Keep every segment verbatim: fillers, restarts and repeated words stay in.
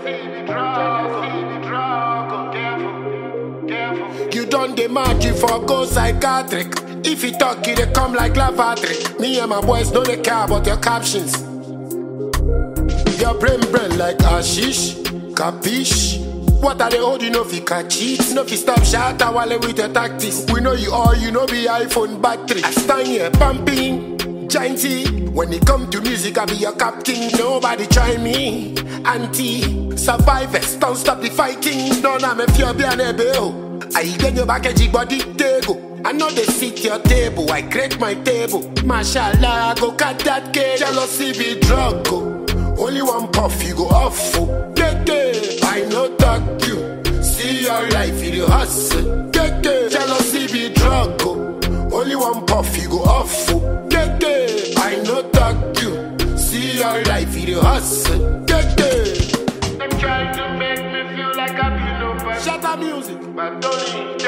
You done the magic for go psychiatric. If you talk, it they come like lavatory. Me and my boys know they care about your captions. Your brain brain like hashish, capiche. What are they holding? No fi catch cheats, no fi stop shot while with your tactics. We know you all, you know be iPhone battery. I stand here pumping, gianty. When it come to music, I be your captain. Nobody try me, anti. Survivors, don't stop the fighting. No, I'm a few be an ebeo. I get your package body table. I know they sit your table, I create my table. Mashallah, go cut that cake. Jealousy be drug, go. Only one puff, you go off, oh. Get it. I know talk you. See your life, you hustle. Get it. Jealousy be drug, go. Only one puff, you go off, oh. Get it. I know talk you. See your life, you hustle. Get it. Them trying to make me feel like I be nobody. Shut up music. But don't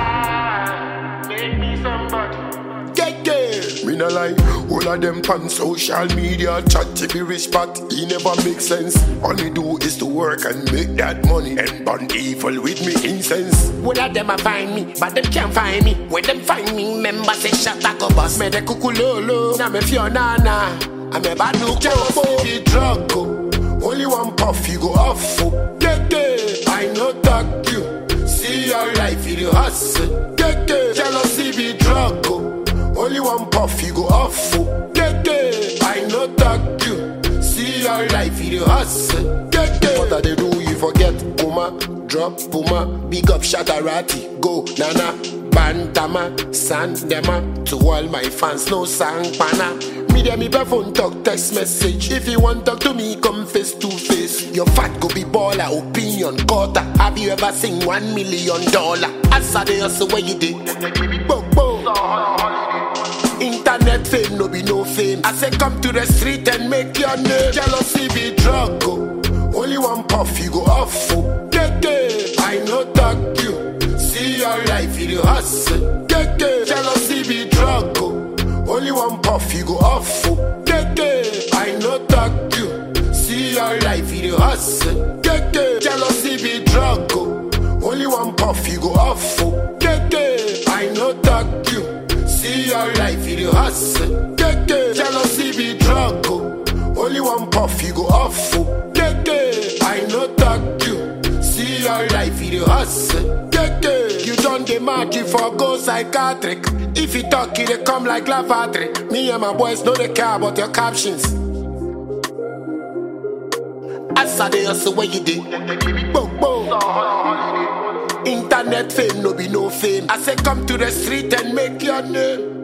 die. Make me somebody. Get it. Me no lie, all of them on social media chat to be respect. It never makes sense. All we do is to work and make that money and burn evil with me incense. All of them a find me, but them can't find me. When them find me, members say shut up, go boss. Me de kukulolo, na me fiona na. I'm a bad new combo. Be drug go. Only one puff you go off. Oh. Get it. I know talk you. See your life you hustle. Get it. Jealousy be drug go. Only one puff, you go off, oh. Get it. I know talk you. See your life, you hustle. Get it. What are they do? You forget Puma, drop Puma. Big up Shatarati, go Nana, Bantama, Sandema. To all my fans, no sang pana. Me dem me be phone talk, text message. If you want talk to me, come face to face. Your fat go be baller, opinion quarter. Have you ever seen one million dollar? As I dey hustle where you did. Bo bo. Internet fame, no be no fame. I say come to the street and make your name. Jealousy be drug, go. Only one puff, you go off, oh. Get it. I know talk you. See your life, you hustle. Get it. Jealousy be drug, go. Only one puff, you go off, oh. Get it. I know talk you. See your life, you hustle. Get it. Jealousy be drug, go. Only one puff, you go off, oh. Get it. I know talk you. See your life, you hustle. Get it. Jealousy be drug, go. Only one puff, you go off, oh. Get it. I know talk you. See your life, you hustle. Get it. You done the magic for go psychiatric. If you talk, it they come like lavatory. Me and my boys know they care about your captions. As I dey hustle where you did. Bo bo. Internet fame, no be no fame. I say come to the street and make your name.